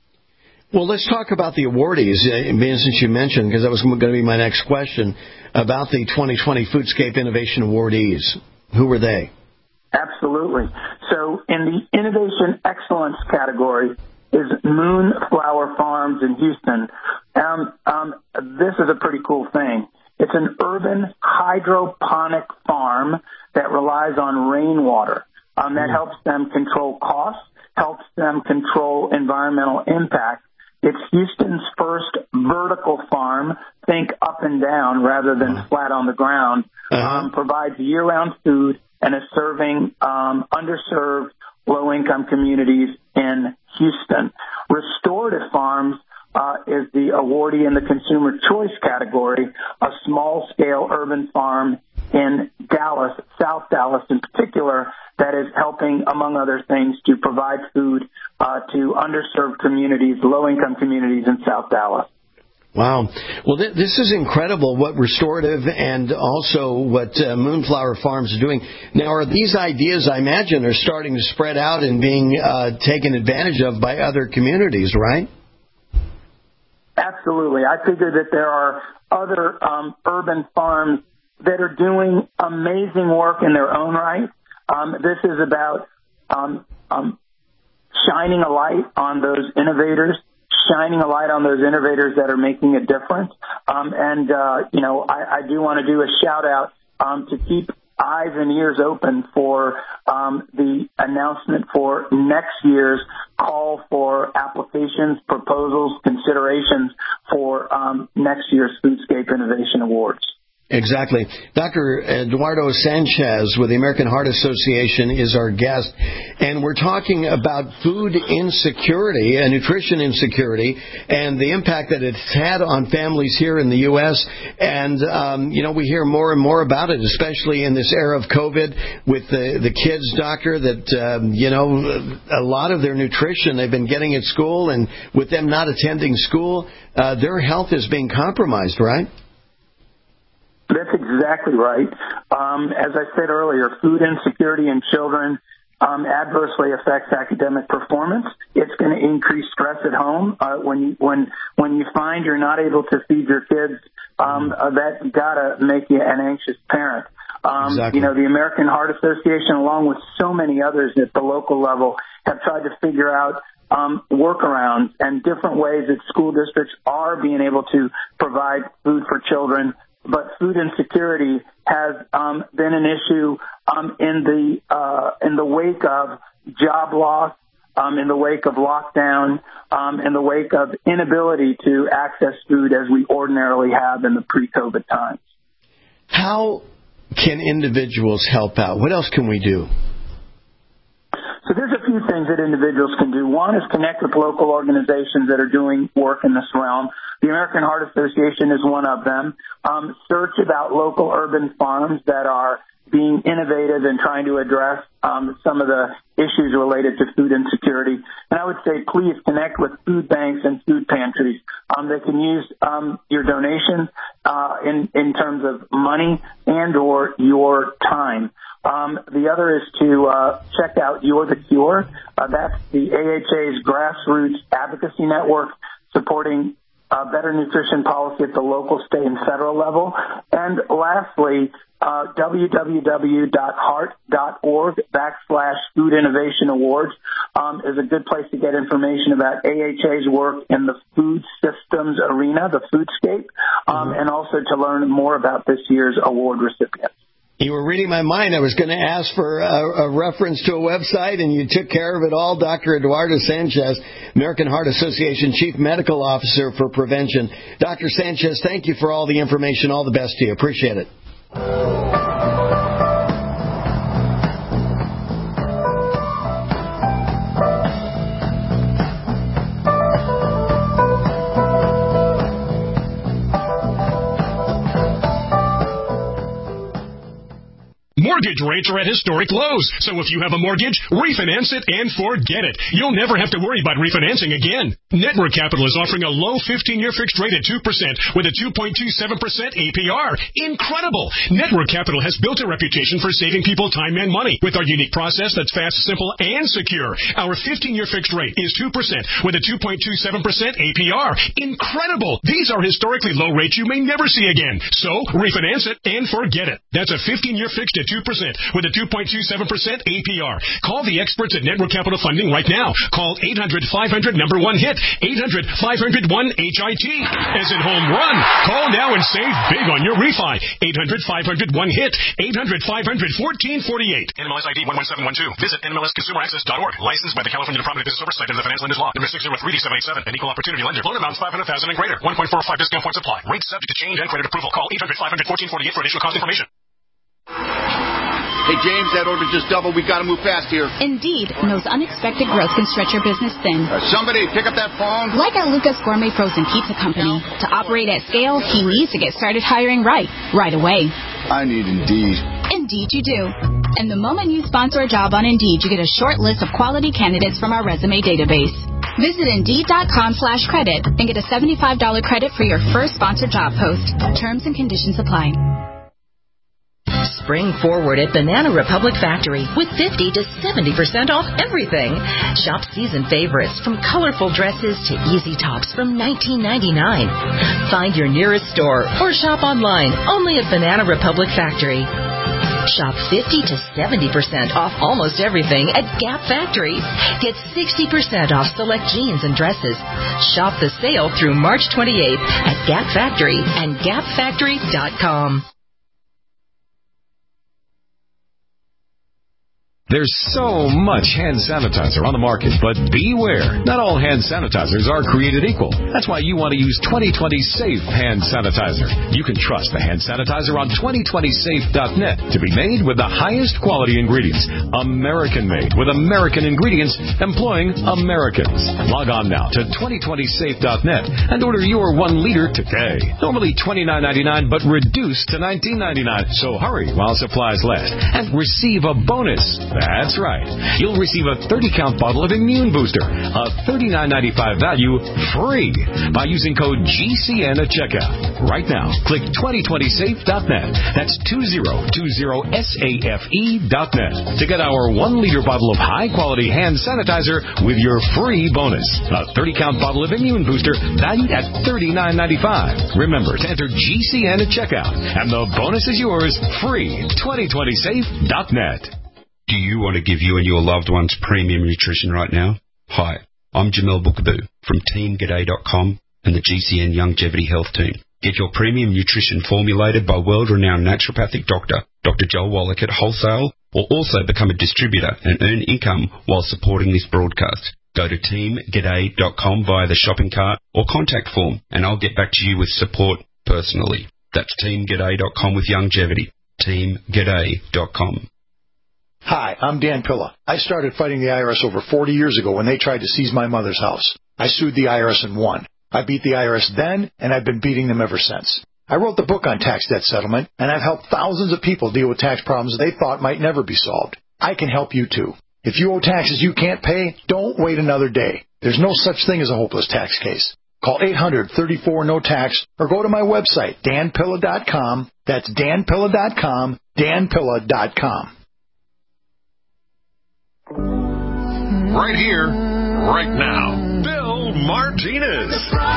Well, let's talk about the awardees, uh, since you mentioned, because that was going to be my next question, about the twenty twenty Foodscape Innovation Awardees. Who were they? Absolutely. So in the Innovation Excellence category is Moonflower Farms in Houston. Um, um, this is a pretty cool thing. It's an urban hydroponic farm that relies on rainwater. Um, that helps them control costs, helps them control environmental impact. It's Houston's first vertical farm, think up and down rather than flat on the ground, um, provides year-round food and is serving um, underserved, low-income communities in Houston. Restorative Farms Uh, is the awardee in the consumer choice category, a small-scale urban farm in Dallas, South Dallas in particular, that is helping, among other things, to provide food uh, to underserved communities, low-income communities in South Dallas. Wow. Well, th- this is incredible what Restorative and also what uh, Moonflower Farms are doing. Now, are these ideas, I imagine, are starting to spread out and being uh, taken advantage of by other communities, right? Absolutely. I figure that there are other um, urban farms that are doing amazing work in their own right. Um, this is about um, um, shining a light on those innovators, shining a light on those innovators that are making a difference. Um, and, uh, you know, I, I do want to do a shout out um, to keep eyes and ears open for um, the announcement for next year's call for applications, proposals, considerations for um, next year's Foodscape Innovation Awards. Exactly. Doctor Eduardo Sanchez with the American Heart Association is our guest, and we're talking about food insecurity and nutrition insecurity and the impact that it's had on families here in the U S And, um, you know, we hear more and more about it, especially in this era of COVID with the, the kids, doctor, that, um, you know, a lot of their nutrition they've been getting at school, and with them not attending school, uh, their health is being compromised, right? That's exactly right. Um, as I said earlier, food insecurity in children um, adversely affects academic performance. It's going to increase stress at home. Uh, when you when when you find you're not able to feed your kids, um, uh, that's got to make you an anxious parent. Um, exactly. You know, the American Heart Association, along with so many others at the local level, have tried to figure out um, workarounds and different ways that school districts are being able to provide food for children. But food insecurity has um, been an issue um, in the uh, in the wake of job loss, um, in the wake of lockdown, um, in the wake of inability to access food as we ordinarily have in the pre-COVID times. How can individuals help out? What else can we do? So there's a few things that individuals can do. One is connect with local organizations that are doing work in this realm. The American Heart Association is one of them. Um, search about local urban farms that are being innovative and trying to address um, some of the issues related to food insecurity. And I would say please connect with food banks and food pantries. Um, they can use um, your donation uh, in, in terms of money and or your time. Um, the other is to uh, check out You're the Cure. Uh, that's the A H A's grassroots advocacy network supporting uh, better nutrition policy at the local, state, and federal level. And lastly, uh, www.heart.org backslash Food Innovation Awards um, is a good place to get information about A H A's work in the food systems arena, the Foodscape, um, mm-hmm. and also to learn more about this year's award recipients. You were reading my mind. I was going to ask for a, a reference to a website, and you took care of it all. Doctor Eduardo Sanchez, American Heart Association Chief Medical Officer for Prevention. Doctor Sanchez, thank you for all the information. All the best to you. Appreciate it. Mortgage rates are at historic lows, so if you have a mortgage, refinance it and forget it. You'll never have to worry about refinancing again. Network Capital is offering a low fifteen-year fixed rate at two percent with a two point two seven percent A P R. Incredible! Network Capital has built a reputation for saving people time and money with our unique process that's fast, simple, and secure. Our fifteen-year fixed rate is two percent with a two point two seven percent A P R. Incredible! These are historically low rates you may never see again. So, refinance it and forget it. That's a fifteen-year fixed at two percent with a two point two seven percent A P R. Call the experts at Network Capital Funding right now. Call eight hundred five hundred number one hit, eight hundred five hundred one H I T. As in home run. Call now and save big on your refi. eight hundred five hundred one hit, eight hundred five hundred fourteen forty-eight. N M L S I D one one seven one two. Visit N M L S consumer access dot org. Licensed by the California Department of Business Oversight and the Financial Lenders Law. Number six zero three seven eight seven. An equal opportunity lender. Loan amount five hundred thousand dollars and greater. one point four five discount points apply. Rates subject to change and credit approval. Call eight hundred five hundred fourteen forty-eight for additional cost information. Hey, James, that order just doubled. We've got to move fast here. Indeed knows unexpected growth can stretch your business thin. Uh, somebody pick up that phone. Like our Lucas Gourmet Frozen Pizza Company. To operate at scale, he needs to get started hiring right, right away. I need Indeed. Indeed you do. And the moment you sponsor a job on Indeed, you get a short list of quality candidates from our resume database. Visit Indeed.com slash credit and get a seventy-five dollars credit for your first sponsored job post. Terms and conditions apply. Spring forward at Banana Republic Factory with fifty to seventy percent off everything. Shop season favorites from colorful dresses to easy tops from nineteen ninety-nine. Find your nearest store or shop online only at Banana Republic Factory. Shop fifty to seventy percent off almost everything at Gap Factory. Get sixty percent off select jeans and dresses. Shop the sale through March twenty-eighth at Gap Factory and gap factory dot com. There's so much hand sanitizer on the market, but beware. Not all hand sanitizers are created equal. That's why you want to use twenty twenty Safe Hand Sanitizer. You can trust the hand sanitizer on twenty twenty safe dot net to be made with the highest quality ingredients. American-made with American ingredients employing Americans. Log on now to twenty twenty safe dot net and order your one liter today. Normally twenty-nine ninety-nine, but reduced to nineteen ninety-nine. So hurry while supplies last and receive a bonus. That's right. You'll receive a thirty count bottle of Immune Booster, a thirty-nine ninety-five value, free by using code G C N at checkout. Right now, click twenty twenty safe dot net. That's twenty twenty safe dot net to get our one liter bottle of high-quality hand sanitizer with your free bonus. A thirty count bottle of Immune Booster valued at thirty-nine ninety-five. Remember to enter G C N at checkout, and the bonus is yours free. twenty twenty safe dot net. Do you want to give you and your loved ones premium nutrition right now? Hi, I'm Jamel Bookaboo from team g'day dot com and the G C N Longevity Health Team. Get your premium nutrition formulated by world-renowned naturopathic doctor, Doctor Joel Wallach at wholesale, or also become a distributor and earn income while supporting this broadcast. Go to team g'day dot com via the shopping cart or contact form, and I'll get back to you with support personally. That's team g'day dot com with longevity. team g'day dot com. Hi, I'm Dan Pilla. I started fighting the I R S over forty years ago when they tried to seize my mother's house. I sued the I R S and won. I beat the I R S then, and I've been beating them ever since. I wrote the book on tax debt settlement, and I've helped thousands of people deal with tax problems they thought might never be solved. I can help you too. If you owe taxes you can't pay, don't wait another day. There's no such thing as a hopeless tax case. Call eight hundred, thirty-four, no tax or go to my website, dan pilla dot com. That's dan pilla dot com, dan pilla dot com. Right here, right now, Bill Martinez.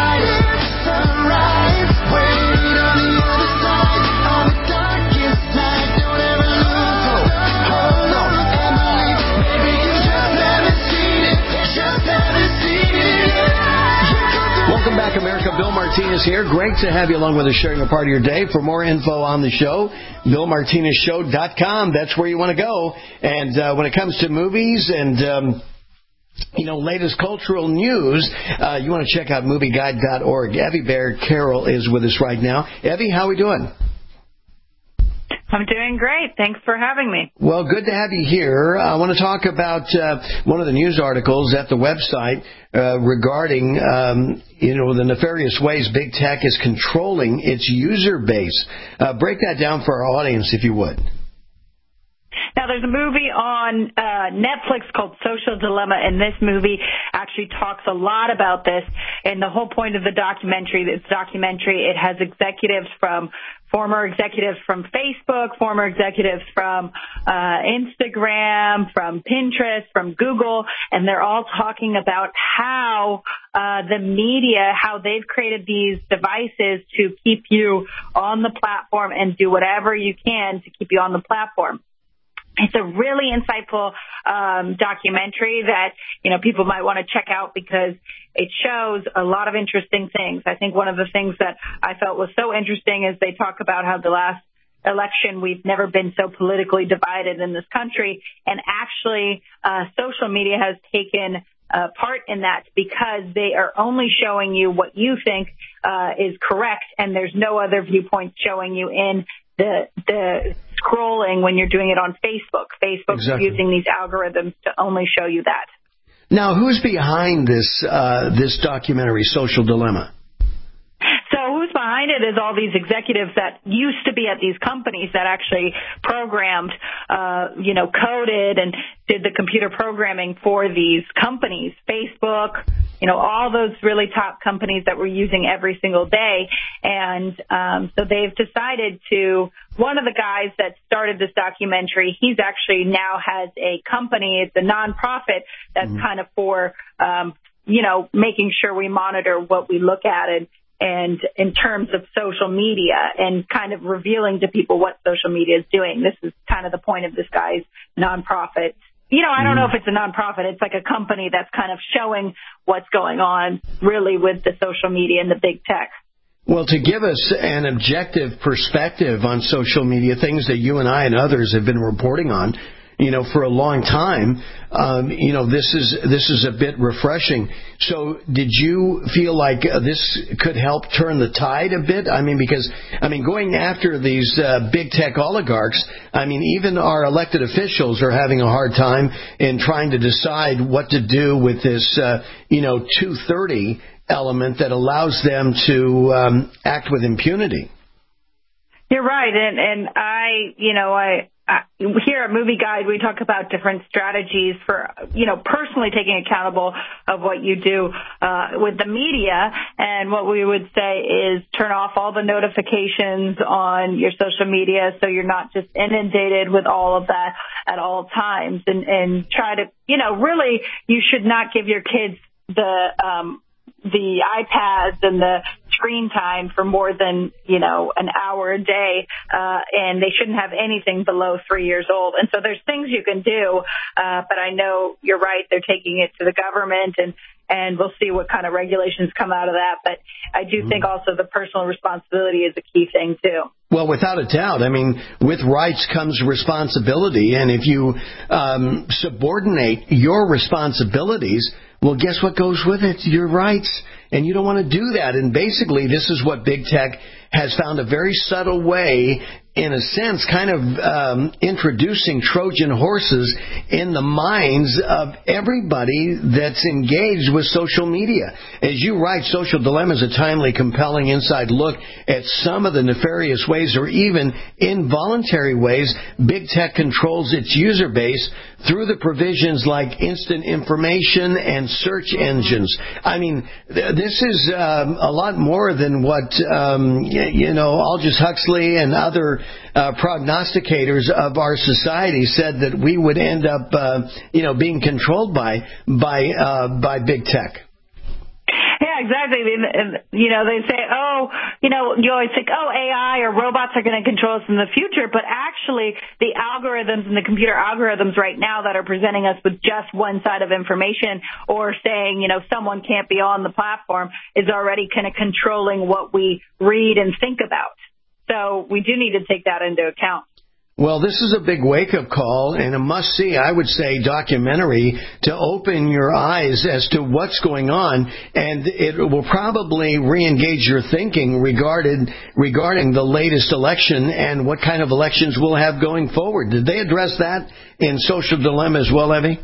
Welcome back, America. Bill Martinez here. Great to have you along with us, sharing a part of your day. For more info on the show, bill martinez show dot com. That's where you want to go. And uh, when it comes to movies and um, you know, latest cultural news, uh, you want to check out movie guide dot org. Evie Baird Carroll is with us right now. Evie, how are we doing? I'm doing great. Thanks for having me. Well, good to have you here. I want to talk about uh, one of the news articles at the website uh, regarding, um, you know, the nefarious ways big tech is controlling its user base. Uh, break that down for our audience, if you would. Now, there's a movie on uh, Netflix called Social Dilemma, and this movie actually talks a lot about this. And the whole point of the documentary, this documentary, it has executives from former executives from Facebook, former executives from uh, Instagram, from Pinterest, from Google, and they're all talking about how uh, the media, how they've created these devices to keep you on the platform and do whatever you can to keep you on the platform. It's a really insightful um, documentary that, you know, people might want to check out because it shows a lot of interesting things. I think one of the things that I felt was so interesting is they talk about how the last election we've never been so politically divided in this country. And actually, uh, social media has taken uh, part in that because they are only showing you what you think uh, is correct, and there's no other viewpoints showing you in the the scrolling when you're doing it on Facebook. Facebook's exactly. using these algorithms to only show you that. Now, who's behind this uh, this documentary, Social Dilemma? So who's behind it is all these executives that used to be at these companies that actually programmed, uh, you know, coded and did the computer programming for these companies, Facebook, you know, all those really top companies that we're using every single day. And um, so they've decided to, one of the guys that started this documentary, he's actually now has a company. It's a nonprofit that's mm-hmm. kind of for, um, you know, making sure we monitor what we look at and, and in terms of social media and kind of revealing to people what social media is doing. This is kind of the point of this guy's nonprofit. You know, I don't know if it's a nonprofit. It's like a company that's kind of showing what's going on really with the social media and the big tech. Well, to give us an objective perspective on social media, things that you and I and others have been reporting on, you know, for a long time, um, you know, this is this is a bit refreshing. So did you feel like uh, this could help turn the tide a bit? I mean, because, I mean, going after these uh, big tech oligarchs, I mean, even our elected officials are having a hard time in trying to decide what to do with this, uh, you know, two thirty element that allows them to um, act with impunity. You're right, and and I, you know, I, I here at Movie Guide we talk about different strategies for, you know, personally taking accountable of what you do uh, with the media, and what we would say is turn off all the notifications on your social media so you're not just inundated with all of that at all times, and and try to, you know, really you should not give your kids the um, the iPads and the screen time for more than, you know, an hour a day, uh, and they shouldn't have anything below three years old. And so there's things you can do, uh, but I know you're right, they're taking it to the government, and, and we'll see what kind of regulations come out of that. But I do think also the personal responsibility is a key thing, too. Well, without a doubt. I mean, with rights comes responsibility, and if you um, subordinate your responsibilities, well, guess what goes with it? Your rights. And you don't want to do that. And basically, this is what big tech has found a very subtle way, in a sense, kind of um, introducing Trojan horses in the minds of everybody that's engaged with social media. As you write, Social Dilemma is a timely, compelling inside look at some of the nefarious ways, or even involuntary ways, big tech controls its user base through the provisions like instant information and search engines. I mean, th- this is um, a lot more than what, um, y- you know, Aldous Huxley and other uh, prognosticators of our society said that we would end up, uh, you know, being controlled by by uh, by big tech. Yeah, exactly. And, you know, they say, oh, you know, you always think, oh, A I or robots are going to control us in the future. But actually, the algorithms and the computer algorithms right now that are presenting us with just one side of information, or saying, you know, someone can't be on the platform, is already kind of controlling what we read and think about. So we do need to take that into account. Well, this is a big wake-up call and a must-see, I would say, documentary to open your eyes as to what's going on, and it will probably re-engage your thinking regarding, regarding the latest election and what kind of elections we'll have going forward. Did they address that in Social Dilemma as well, Evie?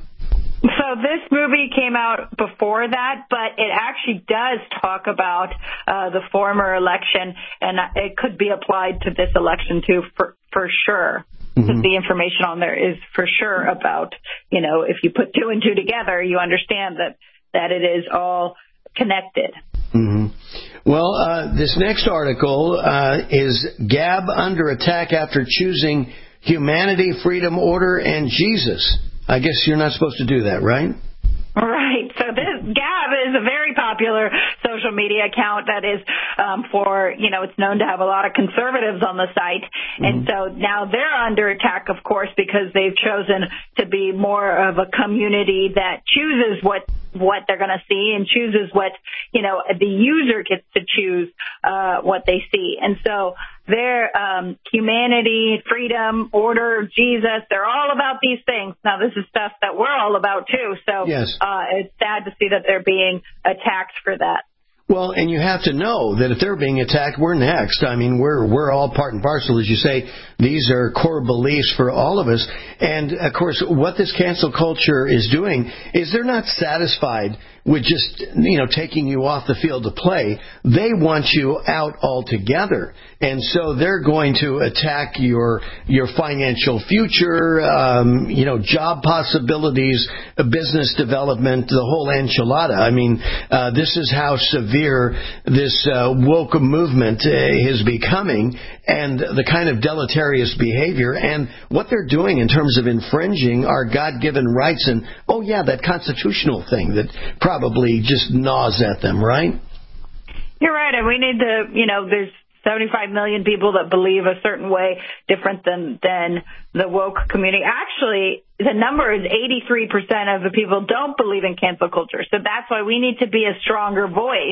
So this movie came out before that, but it actually does talk about uh, the former election, and it could be applied to this election too, for for sure. Mm-hmm. The information on there is for sure about, you know, if you put two and two together, you understand that that it is all connected. Mm-hmm. Well, uh, this next article uh, is Gab under attack after choosing humanity, freedom, order, and Jesus. I guess you're not supposed to do that, right? Right. So this Gab is a very popular social media account that is um, for, you know, it's known to have a lot of conservatives on the site. Mm-hmm. And so now they're under attack, of course, because they've chosen to be more of a community that chooses what what they're going to see and chooses what, you know, the user gets to choose uh, what they see. And so their um, humanity, freedom, order, Jesus, they're all about these things. Now, this is stuff that we're all about, too. So yes. uh, it's sad to see that they're being attacked for that. Well, and you have to know that if they're being attacked, we're next. I mean, we're we're all part and parcel, as you say. These are core beliefs for all of us. And, of course, what this cancel culture is doing is they're not satisfied with just, you know, taking you off the field to play. They want you out altogether. And so they're going to attack your your financial future, um, you know, job possibilities, business development, the whole enchilada. I mean, uh, this is how severe this uh, woke movement uh, is becoming, and the kind of deleterious behavior and what they're doing in terms of infringing our God-given rights. And, oh, yeah, that constitutional thing that probably just gnaws at them, right? You're right. And we need to, you know, there's seventy-five million people that believe a certain way different than, than the woke community. Actually, the number is eighty-three percent of the people don't believe in cancel culture. So that's why we need to be a stronger voice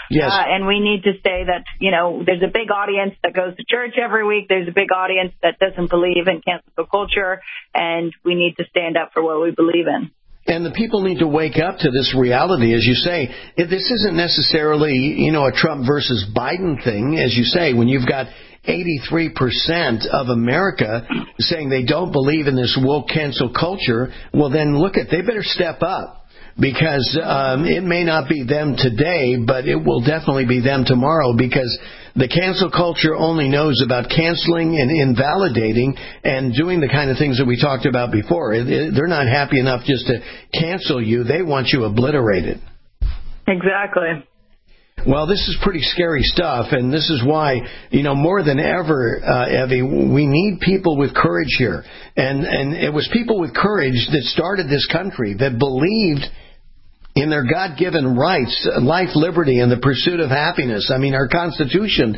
Yes. Uh, and we need to say that, you know, there's a big audience that goes to church every week. There's a big audience that doesn't believe in cancel culture, and we need to stand up for what we believe in. And the people need to wake up to this reality, as you say. This isn't necessarily, you know, a Trump versus Biden thing, as you say, when you've got eighty-three percent of America saying they don't believe in this woke cancel culture. Well, then look at, they better step up. Because um, it may not be them today, but it will definitely be them tomorrow, because the cancel culture only knows about canceling and invalidating and doing the kind of things that we talked about before. It, it, they're not happy enough just to cancel you. They want you obliterated. Exactly. Well, this is pretty scary stuff, and this is why, you know, more than ever, uh, Evie, we need people with courage here. And, and it was people with courage that started this country, that believed in their God-given rights, life, liberty, and the pursuit of happiness. I mean, our Constitution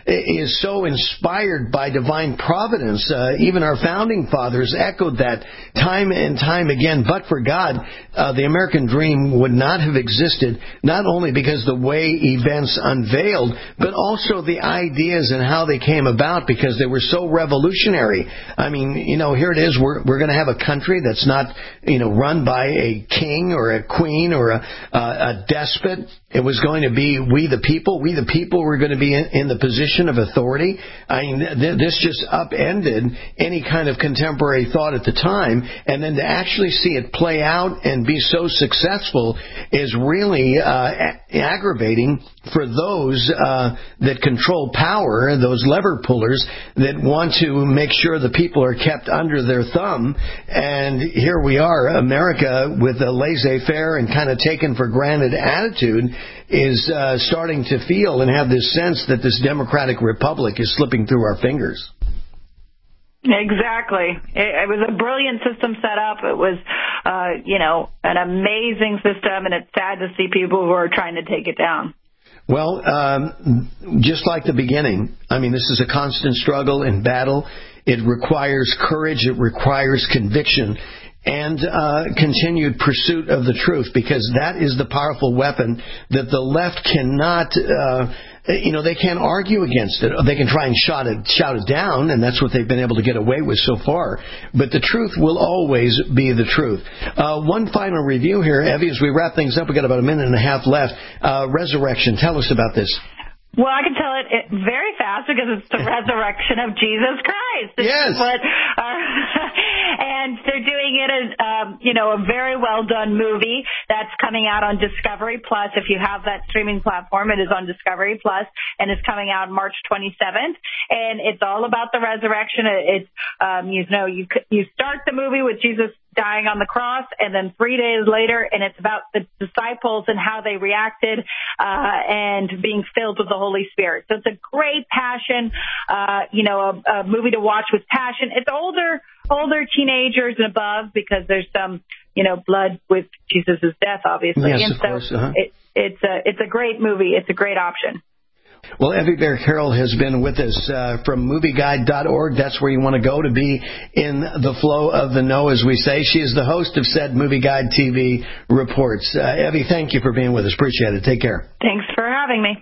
is so inspired by divine providence. Uh, even our founding fathers echoed that time and time again. But for God, uh, the American dream would not have existed, not only because the way events unveiled, but also the ideas and how they came about, because they were so revolutionary. I mean, you know, here it is. We're, we're going to have a country that's not, you know, run by a king or a queen or a, a, a despot. It was going to be we the people. We the people were going to be in, in the position of authority. I mean, th- this just upended any kind of contemporary thought at the time. And then to actually see it play out and be so successful is really uh, a- aggravating for those uh, that control power, those lever pullers that want to make sure the people are kept under their thumb. And here we are, America, with a laissez-faire and kind of taken for granted attitude, is uh, starting to feel and have this sense that this democratic republic is slipping through our fingers. Exactly. It, it was a brilliant system set up. It was, uh, you know, an amazing system, and it's sad to see people who are trying to take it down. Well, um, just like the beginning, I mean, this is a constant struggle and battle. It requires courage. It requires conviction and uh, continued pursuit of the truth, because that is the powerful weapon that the left cannot, uh, you know, they can't argue against it. They can try and shout it, shout it down, and that's what they've been able to get away with so far. But the truth will always be the truth. Uh, one final review here, Evie, as we wrap things up. We've got about a minute and a half left. Uh, resurrection, tell us about this. Well, I can tell it, it very fast because it's the resurrection of Jesus Christ. This yes. Is what, uh, and they're doing it as, um, you know, a very well done movie that's coming out on Discovery Plus. If you have that streaming platform, it is on Discovery Plus, and it's coming out March twenty-seventh. And it's all about the resurrection. It's, um, you know, you you start the movie with Jesus dying on the cross, and then three days later, and it's about the disciples and how they reacted, uh, and being filled with the Holy Spirit. So it's a great passion, uh, you know, a, a movie to watch with passion. It's older, older teenagers and above, because there's some, you know, blood with Jesus' death, obviously. Yes, and of so course. Uh-huh. it, it's a, it's a great movie. It's a great option. Well, Evie Bear Carroll has been with us uh, from movie guide dot org. That's where you want to go to be in the flow of the know, as we say. She is the host of said Movie Guide T V reports. Uh, Evie, thank you for being with us. Appreciate it. Take care. Thanks for having me.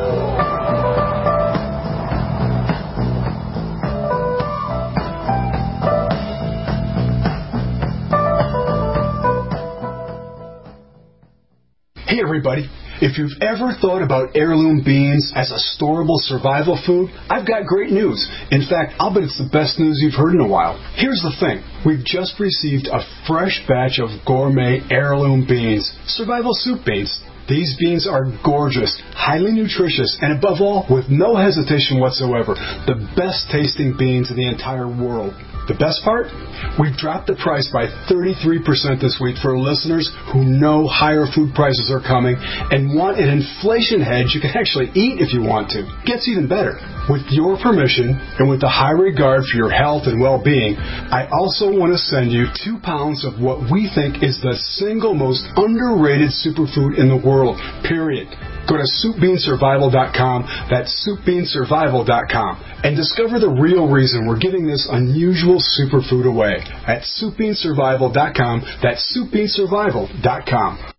Hey, everybody. If you've ever thought about heirloom beans as a storable survival food, I've got great news. In fact, I'll bet it's the best news you've heard in a while. Here's the thing. We've just received a fresh batch of gourmet heirloom beans, survival soup beans. These beans are gorgeous, highly nutritious, and above all, with no hesitation whatsoever, the best tasting beans in the entire world. The best part? We've dropped the price by thirty-three percent this week for listeners who know higher food prices are coming and want an inflation hedge you can actually eat if you want to. Gets even better. With your permission and with the high regard for your health and well-being, I also want to send you two pounds of what we think is the single most underrated superfood in the world, period. Go to soup bean survival dot com, that's soup bean survival dot com, and discover the real reason we're giving this unusual superfood away at soup bean survival dot com, that's soup bean survival dot com.